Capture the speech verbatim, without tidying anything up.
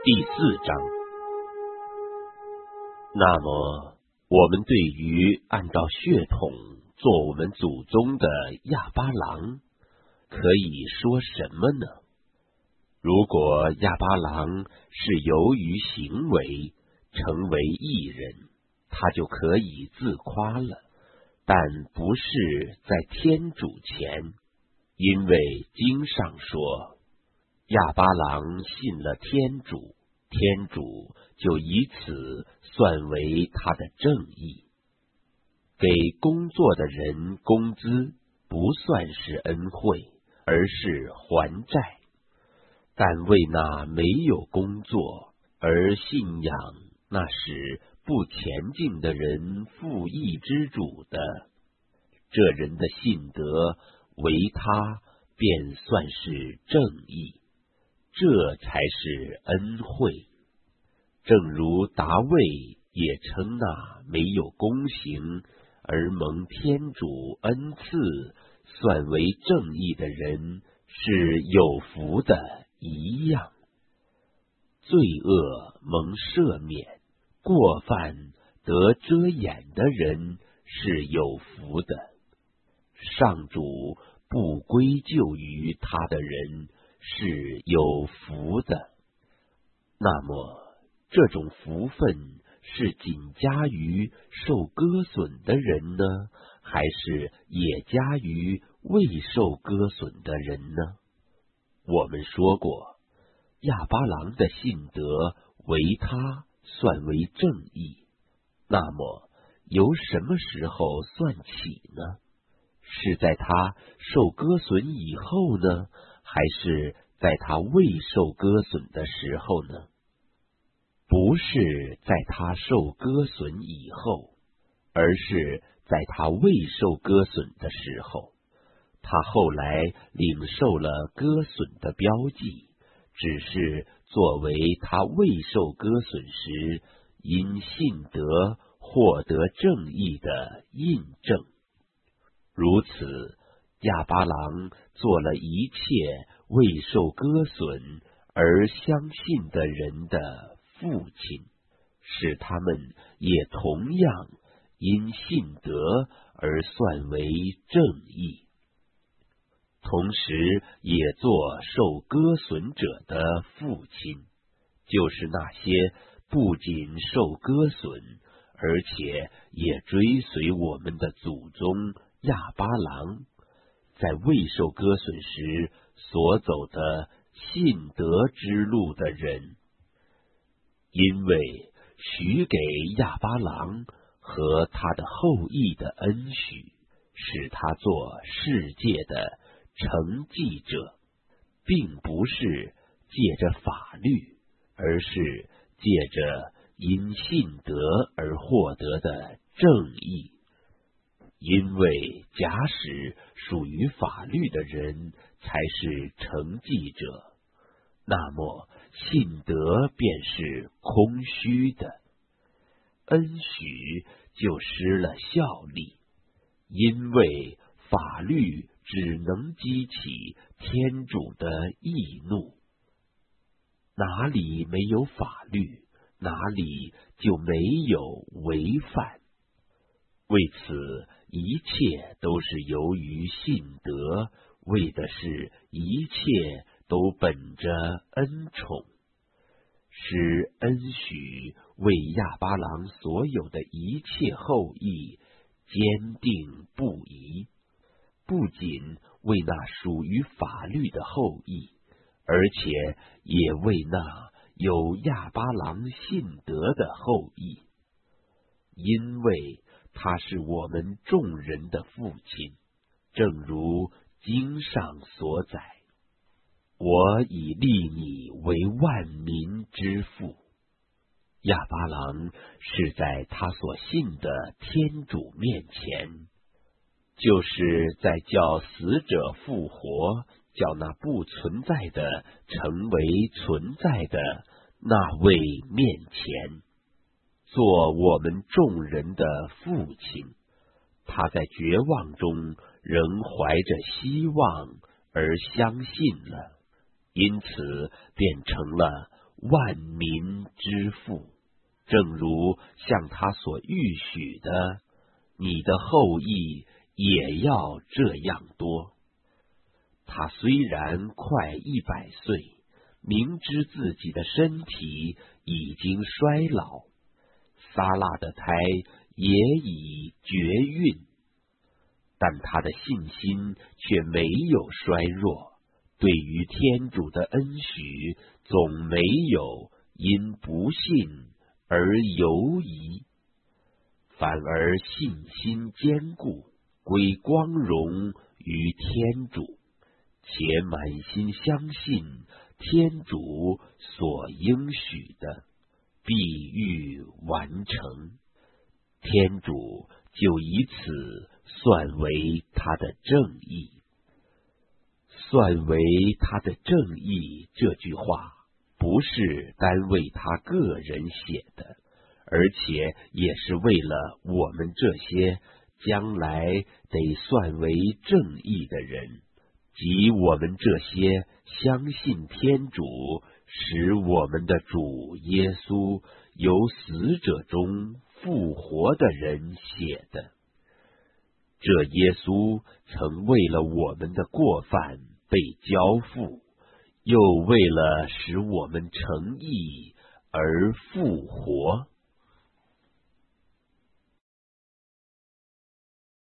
第四章。那么，我们对于按照血统做我们祖宗的亚巴郎，可以说什么呢？如果亚巴郎是由于行为成为义人，他就可以自夸了，但不是在天主前，因为经上说，亚巴郎信了天主，天主就以此算为他的正义。给工作的人工资不算是恩惠，而是还债。但为那没有工作而信仰那使不前进的人复义之主的，这人的信德为他便算是正义，这才是恩惠。正如达卫也称那没有功行而蒙天主恩赐算为正义的人是有福的一样。罪恶蒙赦免，过犯得遮掩的人是有福的。上主不归咎于他的人是有福的。那么这种福分是仅加于受割损的人呢，还是也加于未受割损的人呢？我们说过，亚巴郎的信德为他算为正义。那么由什么时候算起呢？是在他受割损以后呢，还是在他未受割损的时候呢？不是在他受割损以后，而是在他未受割损的时候。他后来领受了割损的标记，只是作为他未受割损时因信德获得正义的印证。如此，亚巴郎做了一切未受割损而相信的人的父亲，使他们也同样因信德而算为正义，同时也做受割损者的父亲，就是那些不仅受割损，而且也追随我们的祖宗亚巴郎，在未受割损时所走的信德之路的人。因为许给亚巴郎和他的后裔的恩许，使他做世界的承继者，并不是借着法律，而是借着因信德而获得的正义。因为假使属于法律的人才是承继者，那么信德便是空虚的，恩许就失了效力，因为法律只能激起天主的义怒。哪里没有法律，哪里就没有违犯。为此，一切都是由于信德，为的是一切都本着恩宠，使恩许为亚巴郎所有的一切后裔坚定不移，不仅为那属于法律的后裔，而且也为那有亚巴郎信德的后裔，因为他是我们众人的父亲，正如经上所载，我已立你为万民之父。亚巴郎是在他所信的天主面前，就是在叫死者复活，叫那不存在的成为存在的那位面前，做我们众人的父亲。他在绝望中仍怀着希望而相信了，因此变成了万民之父，正如向他所预许的，你的后裔也要这样多。他虽然快一百岁，明知自己的身体已经衰老，撒拉的胎也已绝孕，但他的信心却没有衰弱，对于天主的恩许总没有因不信而犹疑，反而信心坚固，归光荣于天主，且满心相信天主所应许的必欲完成，天主就以此算为他的正义。算为他的正义这句话，不是单为他个人写的，而且也是为了我们这些将来得算为正义的人，即我们这些相信天主使我们的主耶稣由死者中复活的人写的。这耶稣曾为了我们的过犯被交付，又为了使我们成义而复活。